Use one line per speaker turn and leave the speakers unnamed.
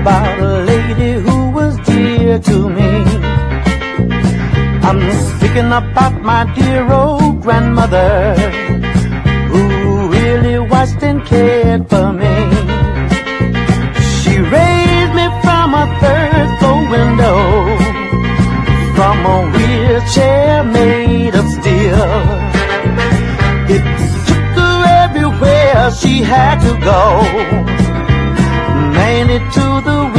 about a lady who was dear to me. I'm speaking about my dear old grandmother, who really watched and cared for me. She raised me from a third floor window, from a wheelchair made of steel. It took her everywhere she had to go, mainly to the